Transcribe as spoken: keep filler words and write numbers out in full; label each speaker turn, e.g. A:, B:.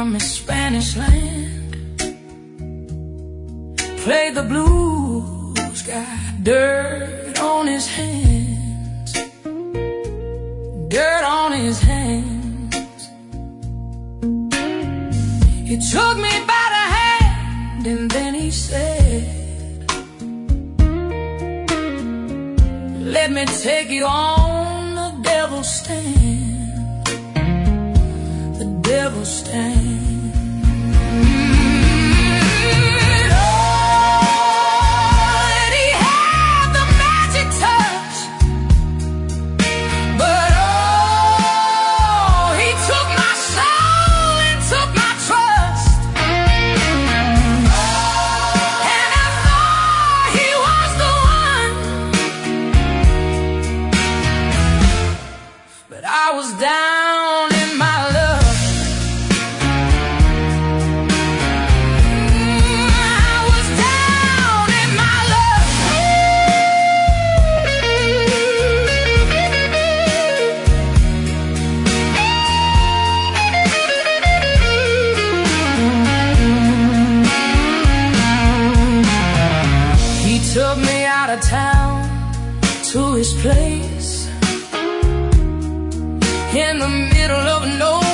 A: from his Spanish land. Played the blues, got dirt on his hands, dirt on his hands. He took me by the hand and then he said, let me take you on the devil's stand, the devil's stand. I was down in my luck. I was down in my luck. He took me out of town to his place in the middle of nowhere.